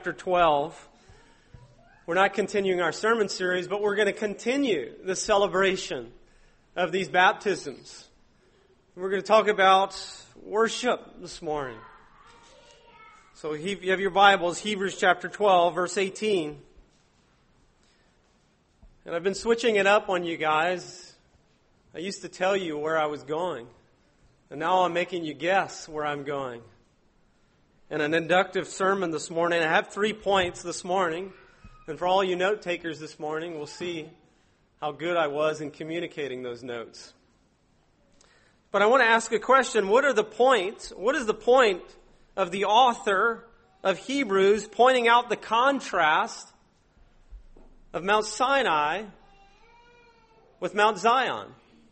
Chapter 12. We're not continuing our sermon series, but we're going to continue the celebration of these baptisms. We're going to talk about worship this morning. So if you have your Bibles, Hebrews chapter 12, verse 18. And I've been switching it up on you guys. I used to tell you where I was going, and now I'm making you guess where I'm going. In an inductive sermon this morning, I have 3 points this morning. And for all you note takers this morning, we'll see how good I was in communicating those notes. But I want to ask a question. What is the point of the author of Hebrews pointing out the contrast of Mount Sinai with Mount Zion?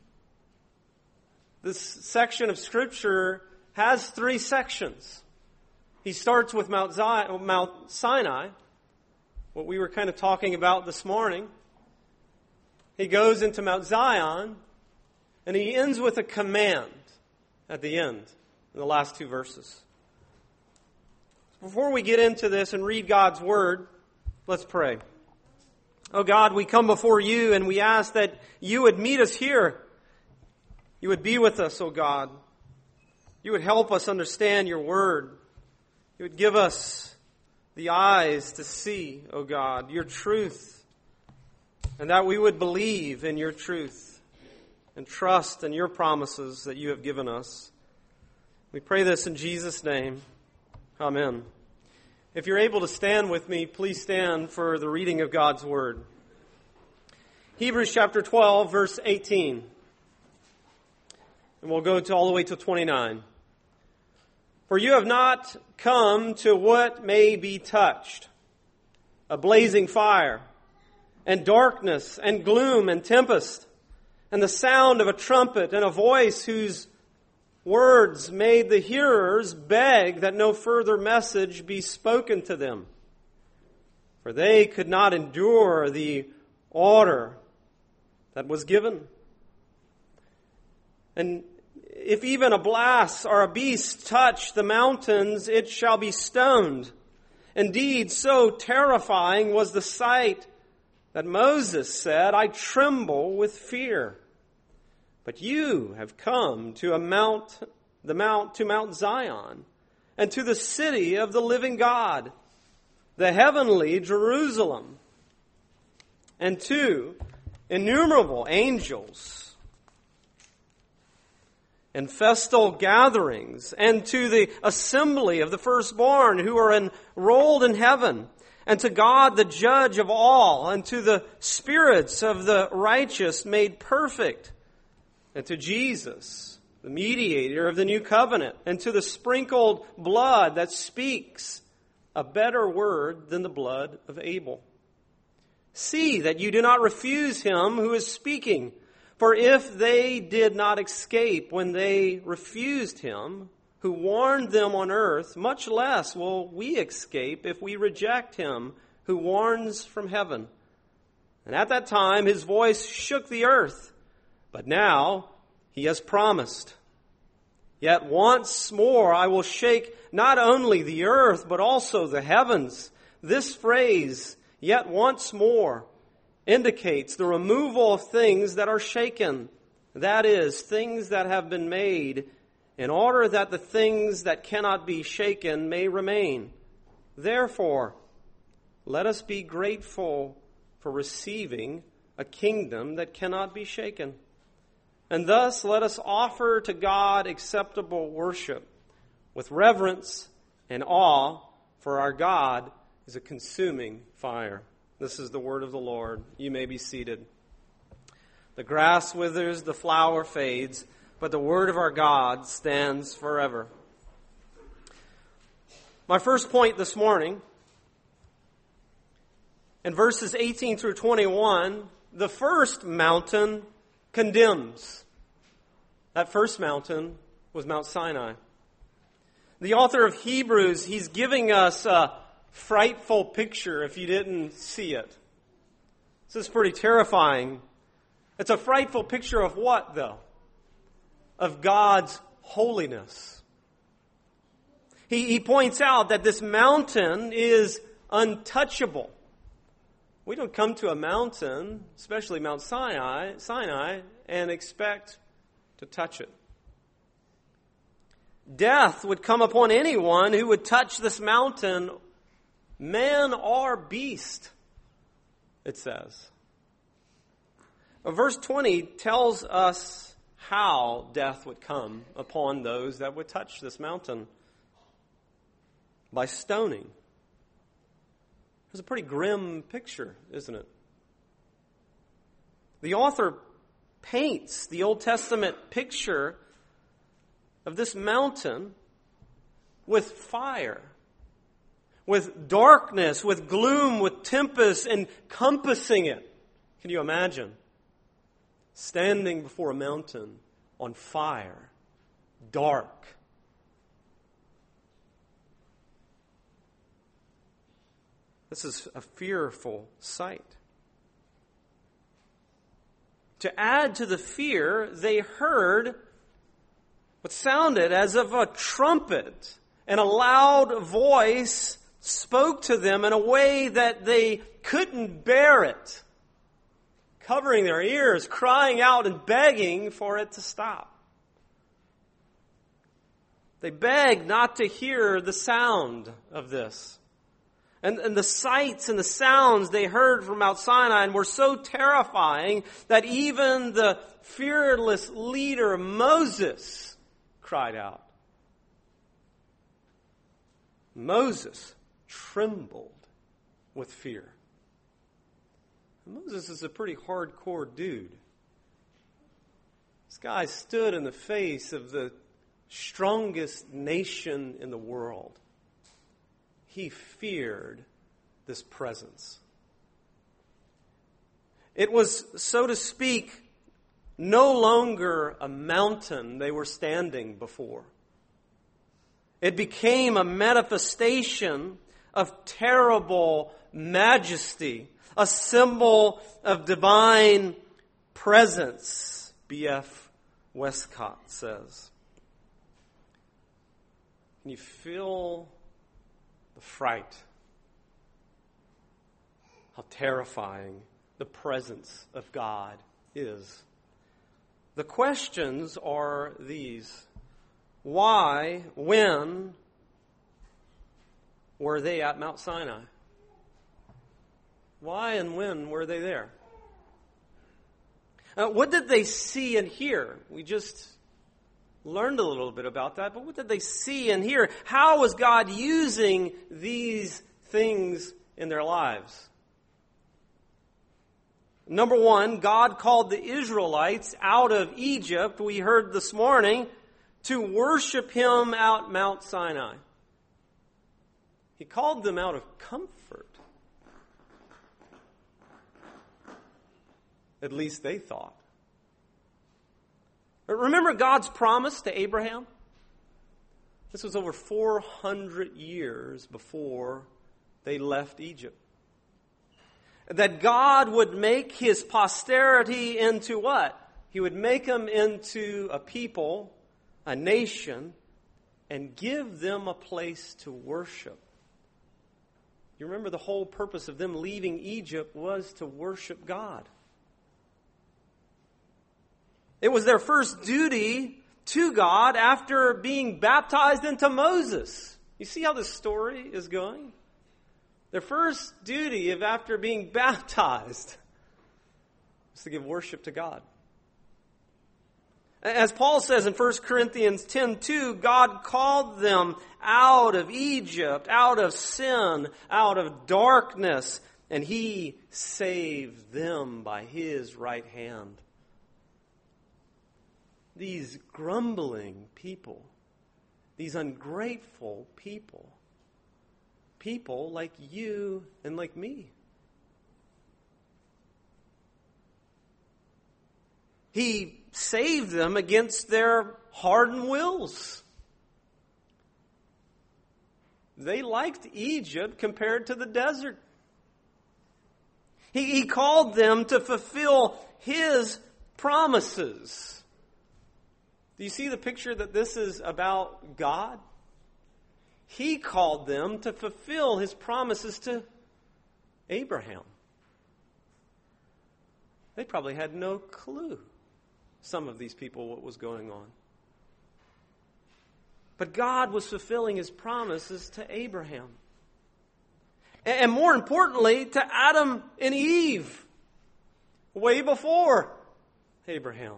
This section of Scripture has 3 sections. He starts with Mount Sinai, what we were kind of talking about this morning. He goes into Mount Zion, and he ends with a command at the end, in the last 2 verses. Before we get into this and read God's Word, let's pray. Oh God, we come before you and we ask that you would meet us here. You would be with us, oh God. You would help us understand your Word. You would give us the eyes to see, O God, your truth, and that we would believe in your truth and trust in your promises that you have given us. We pray this in Jesus' name. Amen. If you're able to stand with me, please stand for the reading of God's Word. Hebrews chapter 12, verse 18. And we'll go all the way to 29. For you have not come to what may be touched, a blazing fire, and darkness, and gloom, and tempest, and the sound of a trumpet, and a voice whose words made the hearers beg that no further message be spoken to them. For they could not endure the order that was given. And if even a blast or a beast touch the mountains, it shall be stoned. Indeed, so terrifying was the sight that Moses said, I tremble with fear. But you have come to Mount Zion, and to the city of the living God, the heavenly Jerusalem, and to innumerable angels, and festal gatherings, and to the assembly of the firstborn who are enrolled in heaven, and to God the judge of all, and to the spirits of the righteous made perfect, and to Jesus, the mediator of the new covenant, and to the sprinkled blood that speaks a better word than the blood of Abel. See that you do not refuse him who is speaking. For if they did not escape when they refused him, who warned them on earth, much less will we escape if we reject him who warns from heaven. And at that time his voice shook the earth, but now he has promised. Yet once more I will shake not only the earth, but also the heavens. This phrase, yet once more, indicates the removal of things that are shaken. That is, things that have been made in order that the things that cannot be shaken may remain. Therefore, let us be grateful for receiving a kingdom that cannot be shaken. And thus let us offer to God acceptable worship with reverence and awe, for our God is a consuming fire. This is the word of the Lord. You may be seated. The grass withers, the flower fades, but the word of our God stands forever. My first point this morning, in verses 18 through 21, the first mountain condemns. That first mountain was Mount Sinai. The author of Hebrews, he's giving us a frightful picture if you didn't see it. This is pretty terrifying. It's a frightful picture of what, though? Of God's holiness. He points out that this mountain is untouchable. We don't come to a mountain, especially Mount Sinai, and expect to touch it. Death would come upon anyone who would touch this mountain, man or beast, it says. Verse 20 tells us how death would come upon those that would touch this mountain. By stoning. It's a pretty grim picture, isn't it? The author paints the Old Testament picture of this mountain with fire, with darkness, with gloom, with tempest encompassing it. Can you imagine? Standing before a mountain on fire, dark. This is a fearful sight. To add to the fear, they heard what sounded as if a trumpet, and a loud voice spoke to them in a way that they couldn't bear it, covering their ears, crying out and begging for it to stop. They begged not to hear the sound of this. And the sights and the sounds they heard from Mount Sinai were so terrifying that even the fearless leader Moses cried out. Moses trembled with fear. Moses is a pretty hardcore dude. This guy stood in the face of the strongest nation in the world. He feared this presence. It was, so to speak, no longer a mountain they were standing before. It became a manifestation of terrible majesty, a symbol of divine presence, B.F. Westcott says. Can you feel the fright? How terrifying the presence of God is. The questions are these. Why, when were they at Mount Sinai? Why and when were they there? What did they see and hear? We just learned a little bit about that, but what did they see and hear? How was God using these things in their lives? Number one, God called the Israelites out of Egypt, we heard this morning, to worship Him at Mount Sinai. He called them out of comfort. At least they thought. Remember God's promise to Abraham? This was over 400 years before they left Egypt. That God would make His posterity into what? He would make them into a people, a nation, and give them a place to worship. You remember the whole purpose of them leaving Egypt was to worship God. It was their first duty to God after being baptized into Moses. You see how this story is going? Their first duty of after being baptized was to give worship to God. As Paul says in 1 Corinthians 10:2, God called them out of Egypt, out of sin, out of darkness, and He saved them by His right hand. These grumbling people, these ungrateful people, people like you and like me. He saved them against their hardened wills. They liked Egypt compared to the desert. He called them to fulfill His promises. Do you see the picture that this is about God? He called them to fulfill His promises to Abraham. They probably had no clue, some of these people, what was going on. But God was fulfilling His promises to Abraham. And more importantly, to Adam and Eve, way before Abraham.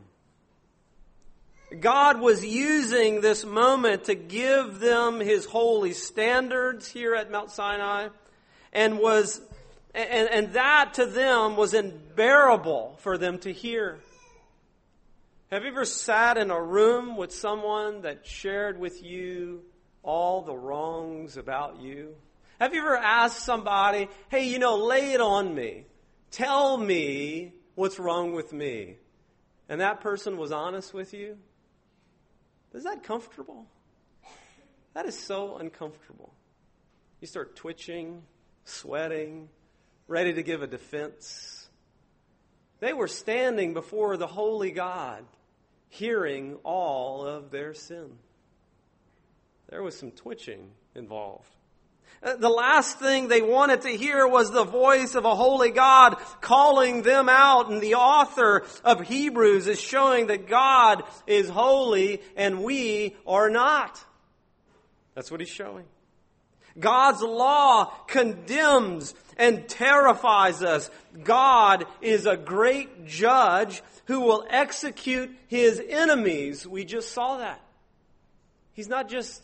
God was using this moment to give them His holy standards here at Mount Sinai, and that to them was unbearable for them to hear. Have you ever sat in a room with someone that shared with you all the wrongs about you? Have you ever asked somebody, hey, lay it on me. Tell me what's wrong with me. And that person was honest with you? Is that comfortable? That is so uncomfortable. You start twitching, sweating, ready to give a defense. They were standing before the holy God, hearing all of their sin. There was some twitching involved. The last thing they wanted to hear was the voice of a holy God calling them out. And the author of Hebrews is showing that God is holy and we are not. That's what he's showing. God's law condemns and terrifies us. God is a great judge who will execute His enemies. We just saw that. He's not just,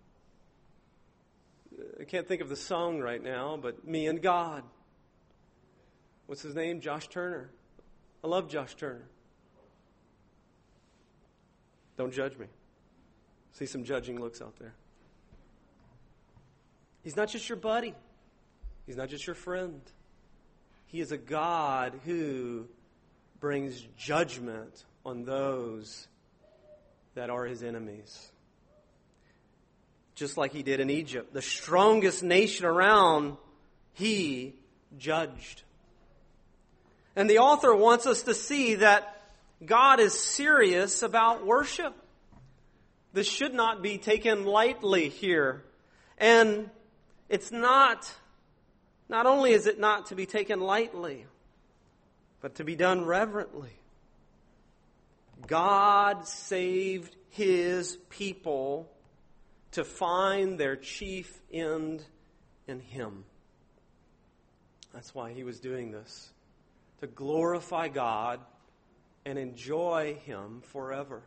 I can't think of the song right now, but me and God. What's his name? Josh Turner. I love Josh Turner. Don't judge me. See some judging looks out there. He's not just your buddy. He's not just your friend. He is a God who brings judgment on those that are His enemies. Just like He did in Egypt. The strongest nation around, He judged. And the author wants us to see that God is serious about worship. This should not be taken lightly here. And it's not only is it not to be taken lightly, but to be done reverently. God saved His people to find their chief end in Him. That's why He was doing this. To glorify God and enjoy Him forever.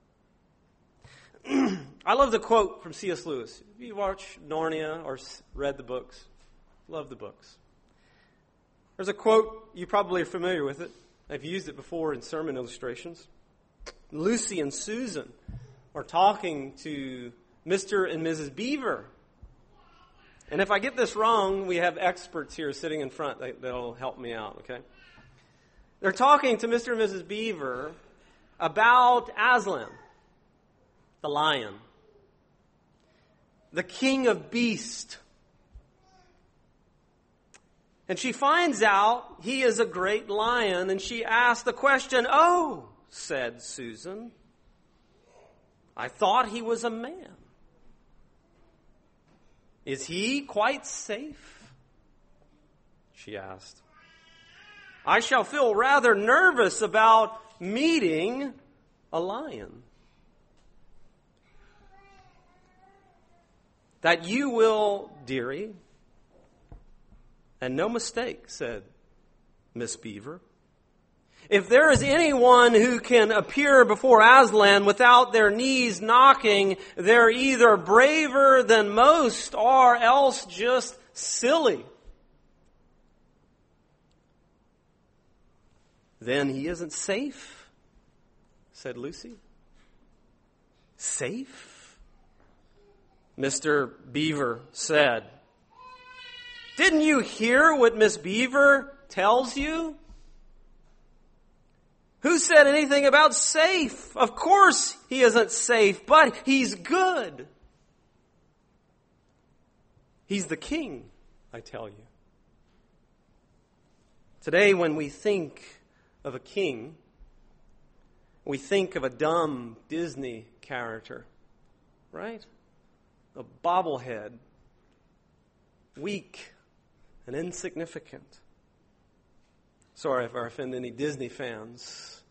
I love the quote from C.S. Lewis. If you watched Narnia or read the books, love the books. There's a quote, you probably are familiar with it. I've used it before in sermon illustrations. Lucy and Susan are talking to Mr. and Mrs. Beaver. And if I get this wrong, we have experts here sitting in front that'll help me out, okay? They're talking to Mr. and Mrs. Beaver about Aslan, the lion, the king of beasts. And she finds out he is a great lion, and she asks the question, "Oh," said Susan, "I thought he was a man. Is he quite safe?" she asked. "I shall feel rather nervous about meeting a lion." "That you will, dearie. And no mistake," said Miss Beaver. "If there is anyone who can appear before Aslan without their knees knocking, they're either braver than most or else just silly." "Then he isn't safe," said Lucy. "Safe?" Mr. Beaver said. "Didn't you hear what Miss Beaver tells you? Who said anything about safe? Of course he isn't safe, but he's good. He's the king, I tell you." Today, when we think of a king, we think of a dumb Disney character, right? a bobblehead, weak and insignificant. Sorry if I offend any Disney fans.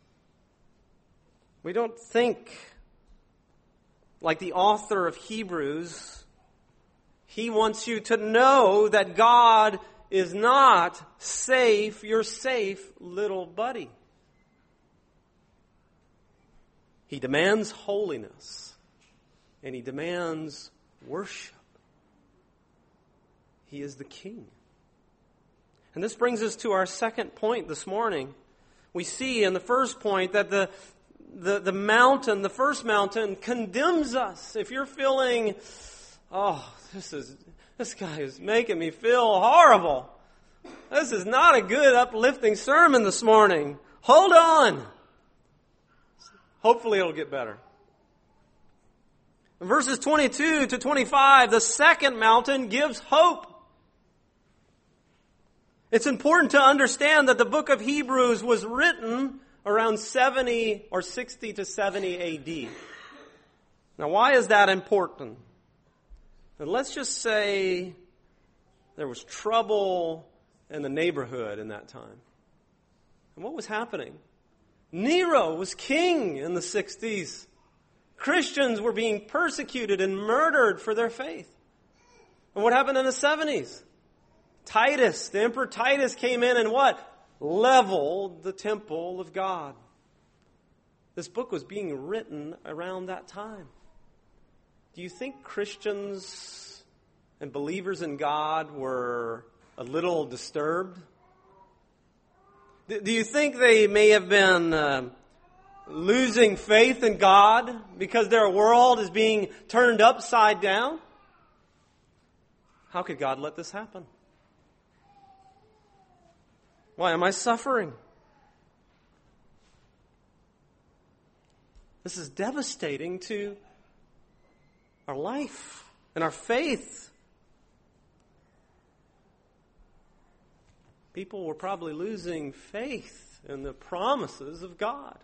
We don't think like the author of Hebrews. He wants you to know that God is not safe, your safe little buddy. He demands holiness, and He demands worship. He is the King. And this brings us to our second point this morning. We see in the first point that the mountain, the first mountain, condemns us. If you're feeling, this guy is making me feel horrible. This is not a good uplifting sermon this morning. Hold on. Hopefully it'll get better. In verses 22 to 25, the second mountain gives hope. It's important to understand that the book of Hebrews was written around 70 or 60 to 70 A.D. Now, why is that important? And let's just say there was trouble in the neighborhood in that time. And what was happening? Nero was king in the 60s. Christians were being persecuted and murdered for their faith. And what happened in the 70s? Titus, the Emperor Titus came in and what? Leveled the temple of God. This book was being written around that time. Do you think Christians and believers in God were a little disturbed? Do you think they may have been losing faith in God because their world is being turned upside down? How could God let this happen? Why am I suffering? This is devastating to our life and our faith. People were probably losing faith in the promises of God.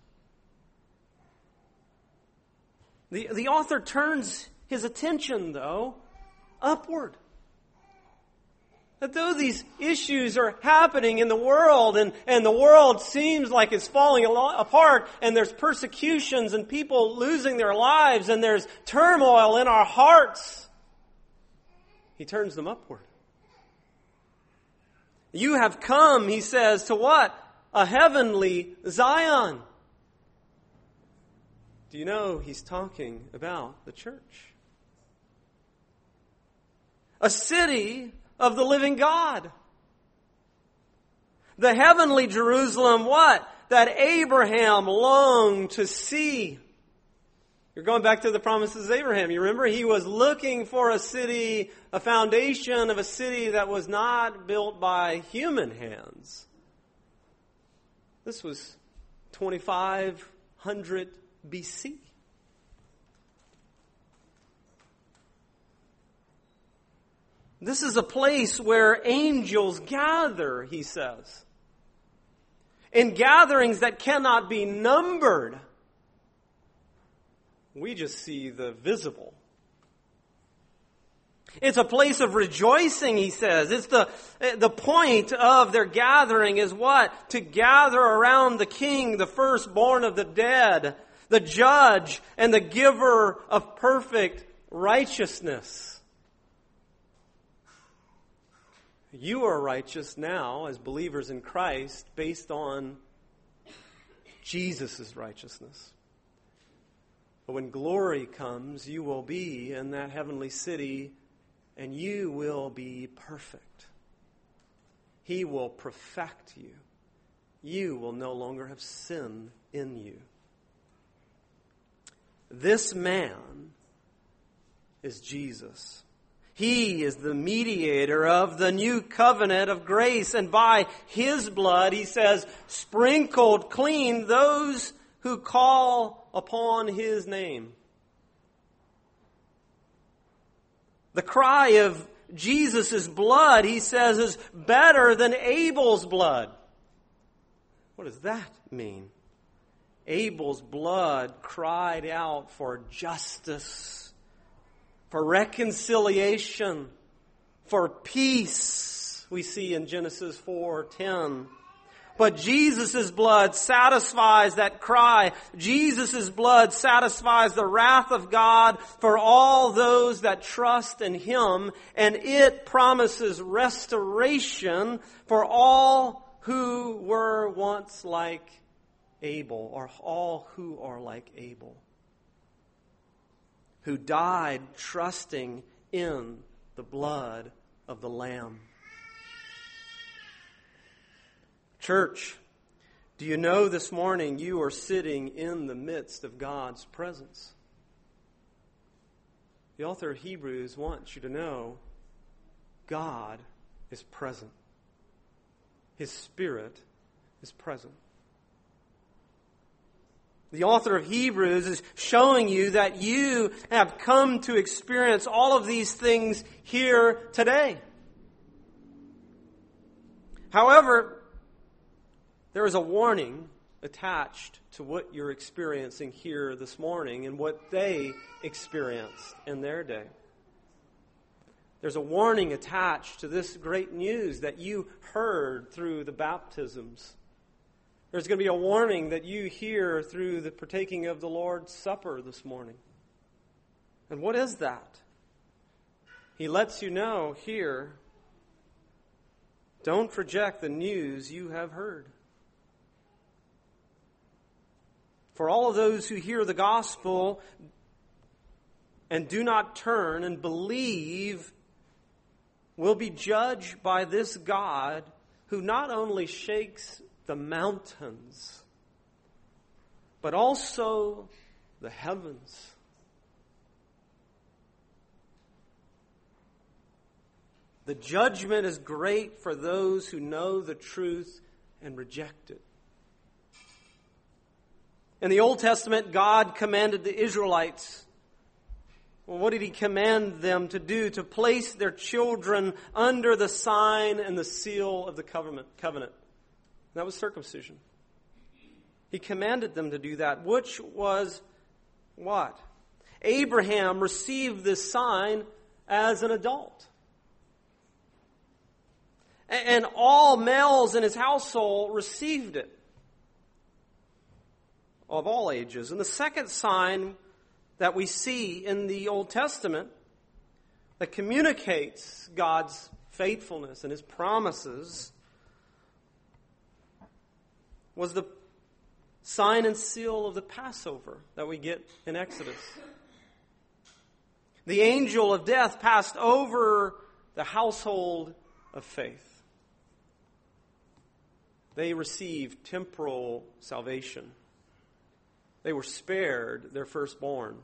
The author turns his attention, though, upward. That though these issues are happening in the world and the world seems like it's falling apart and there's persecutions and people losing their lives and there's turmoil in our hearts, he turns them upward. You have come, he says, to what? A heavenly Zion. Do you know he's talking about the church? A city of the living God. The heavenly Jerusalem, what? That Abraham longed to see. You're going back to the promises of Abraham. You remember he was looking for a city, a foundation of a city that was not built by human hands. This was 2500 BC. This is a place where angels gather, he says. In gatherings that cannot be numbered. We just see the visible. It's a place of rejoicing, he says. It's the point of their gathering is what? To gather around the King, the firstborn of the dead, the judge and the giver of perfect righteousness. You are righteous now as believers in Christ based on Jesus' righteousness. But when glory comes, you will be in that heavenly city and you will be perfect. He will perfect you. You will no longer have sin in you. This man is Jesus. He is the mediator of the new covenant of grace, and by His blood, he says, sprinkled clean those who call upon His name. The cry of Jesus' blood, he says, is better than Abel's blood. What does that mean? Abel's blood cried out for justice for reconciliation, for peace, we see in Genesis 4:10. But Jesus' blood satisfies that cry. Jesus' blood satisfies the wrath of God for all those that trust in Him, and it promises restoration for all who were once like Abel, or all who are like Abel, who died trusting in the blood of the Lamb. Church, do you know this morning you are sitting in the midst of God's presence? The author of Hebrews wants you to know God is present. His Spirit is present. The author of Hebrews is showing you that you have come to experience all of these things here today. However, there is a warning attached to what you're experiencing here this morning and what they experienced in their day. There's a warning attached to this great news that you heard through the baptisms. There's going to be a warning that you hear through the partaking of the Lord's Supper this morning. And what is that? He lets you know here, don't reject the news you have heard. For all of those who hear the gospel and do not turn and believe will be judged by this God who not only shakes the mountains, but also the heavens. The judgment is great for those who know the truth and reject it. In the Old Testament, God commanded the Israelites. Well, what did He command them to do? To place their children under the sign and the seal of the covenant. That was circumcision. He commanded them to do that, which was what? Abraham received this sign as an adult. And all males in his household received it. Of all ages. And the second sign that we see in the Old Testament that communicates God's faithfulness and His promises was the sign and seal of the Passover that we get in Exodus. The angel of death passed over the household of faith. They received temporal salvation. They were spared their firstborn.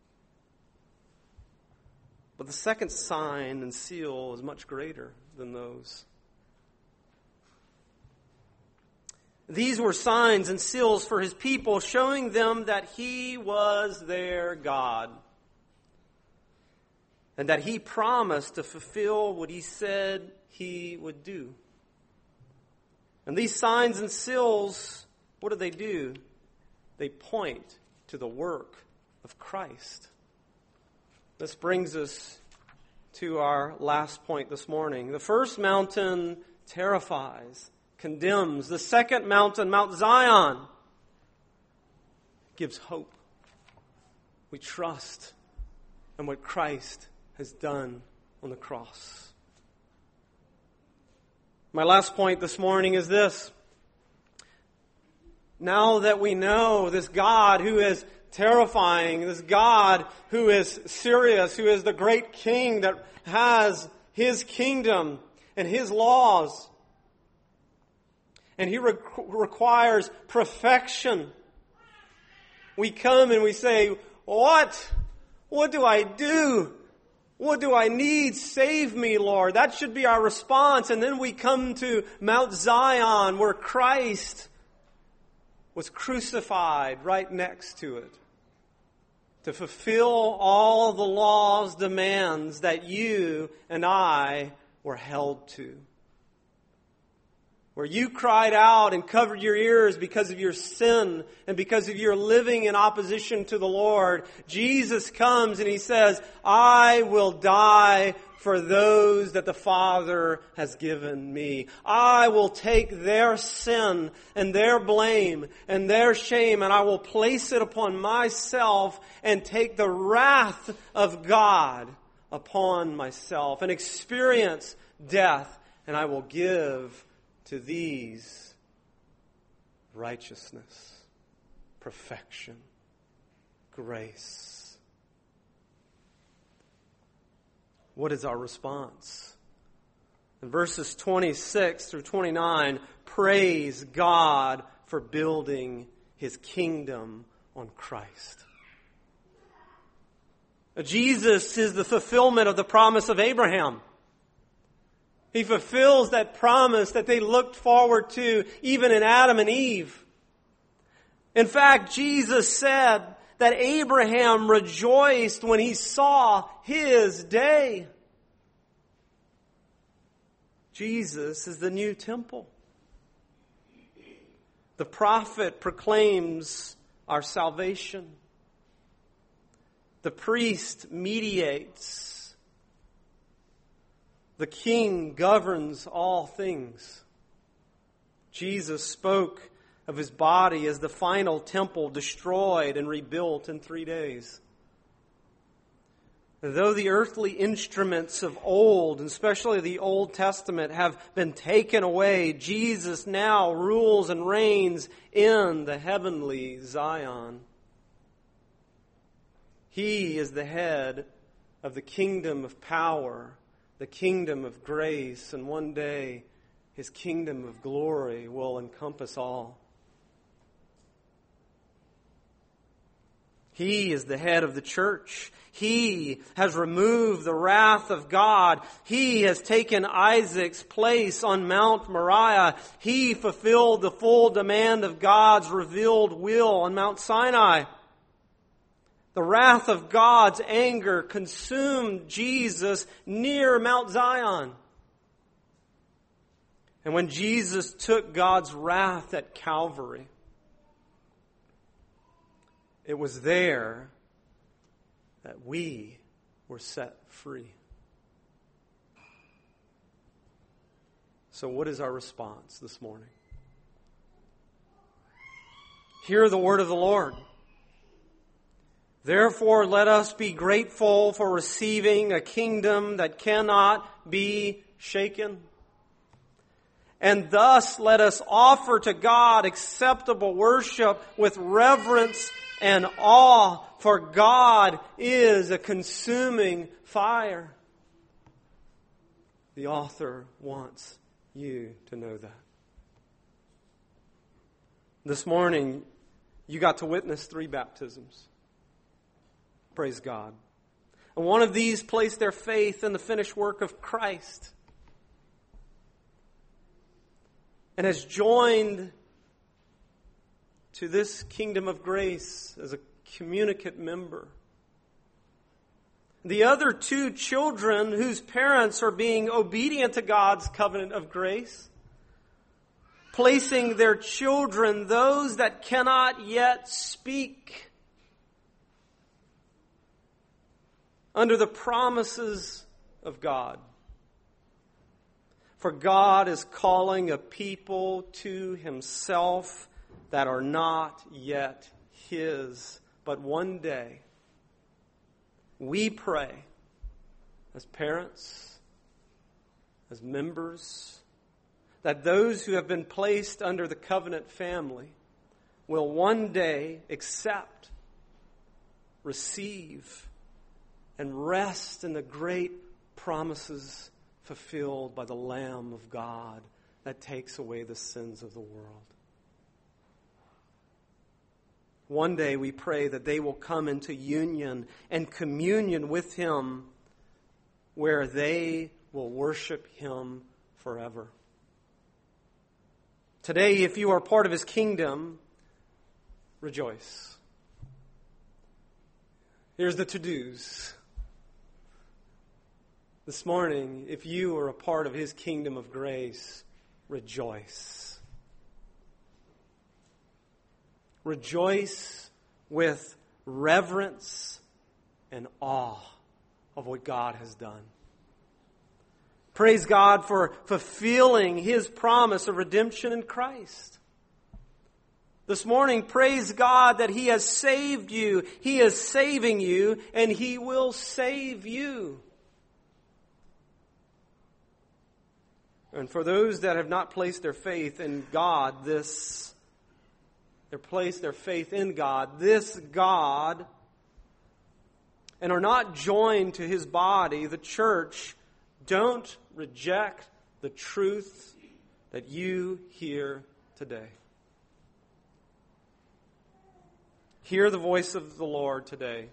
But the second sign and seal is much greater than those. These were signs and seals for His people, showing them that He was their God. And that He promised to fulfill what He said He would do. And these signs and seals, what do? They point to the work of Christ. This brings us to our last point this morning. The first mountain terrifies, condemns. The second mountain, Mount Zion, gives hope. We trust in what Christ has done on the cross. My last point this morning is this. Now that we know this God who is terrifying, this God who is serious, who is the great King that has His kingdom and His laws, and He requires perfection, we come and we say, What? What do I do? What do I need? Save me, Lord. That should be our response. And then we come to Mount Zion where Christ was crucified right next to it to fulfill all the law's demands that you and I were held to. where you cried out and covered your ears because of your sin and because of your living in opposition to the Lord, Jesus comes and He says, I will die for those that the Father has given me. I will take their sin and their blame and their shame, and I will place it upon myself and take the wrath of God upon myself and experience death, and I will give to these righteousness, perfection, grace. What is our response? In verses 26 through 29, praise God for building His kingdom on Christ. Jesus is the fulfillment of the promise of Abraham. He fulfills that promise that they looked forward to even in Adam and Eve. In fact, Jesus said that Abraham rejoiced when he saw his day. Jesus is the new temple. The prophet proclaims our salvation. The priest mediates. The king governs all things. Jesus spoke of His body as the final temple destroyed and rebuilt in 3 days. Though the earthly instruments of old, and especially the Old Testament, have been taken away, Jesus now rules and reigns in the heavenly Zion. He is the head of the kingdom of power, the kingdom of grace, and one day His kingdom of glory will encompass all. He is the head of the church. He has removed the wrath of God. He has taken Isaac's place on Mount Moriah. He fulfilled the full demand of God's revealed will on Mount Sinai. The wrath of God's anger consumed Jesus near Mount Zion. And when Jesus took God's wrath at Calvary, it was there that we were set free. So what is our response this morning? Hear the word of the Lord. Therefore, let us be grateful for receiving a kingdom that cannot be shaken. And thus let us offer to God acceptable worship with reverence and awe, for God is a consuming fire. The author wants you to know that. This morning, you got to witness 3 baptisms. Praise God. And one of these placed their faith in the finished work of Christ and has joined to this kingdom of grace as a communicant member. The other 2 children whose parents are being obedient to God's covenant of grace, placing their children, those that cannot yet speak, under the promises of God. For God is calling a people to Himself that are not yet His, but one day we pray as parents, as members, that those who have been placed under the covenant family will one day accept, receive, and rest in the great promises fulfilled by the Lamb of God that takes away the sins of the world. One day we pray that they will come into union and communion with Him, where they will worship Him forever. Today, if you are part of His kingdom, rejoice. Here's the to-dos. This morning, if you are a part of His kingdom of grace, rejoice. Rejoice with reverence and awe of what God has done. Praise God for fulfilling His promise of redemption in Christ. This morning, praise God that He has saved you. He is saving you, and He will save you. And for those that have not placed their faith in God, they place their faith in God, this God, and are not joined to His body, the church, don't reject the truth that you hear today. Hear the voice of the Lord today.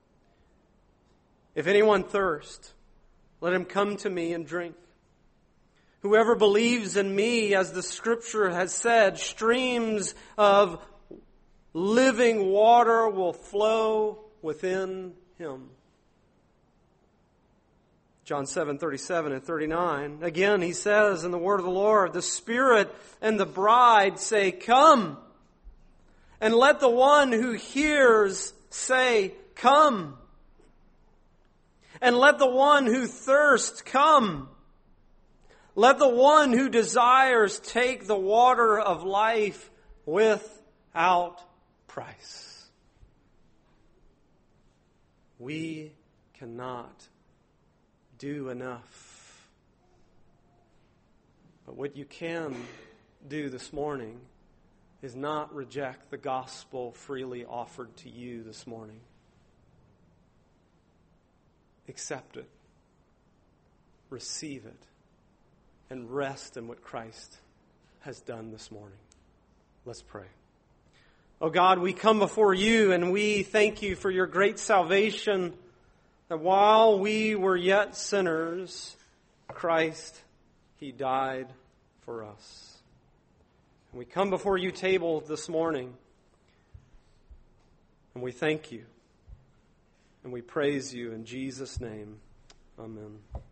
If anyone thirst, let him come to me and drink. Whoever believes in me, as the Scripture has said, streams of living water will flow within him. John 7:37 and 39. Again, He says in the word of the Lord, the Spirit and the bride say, come. And let the one who hears say, come. And let the one who thirsts come. Let the one who desires take the water of life without price. We cannot do enough. But what you can do this morning is not reject the gospel freely offered to you this morning. Accept it. Receive it. And rest in what Christ has done this morning. Let's pray. Oh God, we come before you and we thank you for your great salvation, that while we were yet sinners, Christ, He died for us. And we come before you table this morning, and we thank you, and we praise you in Jesus' name. Amen.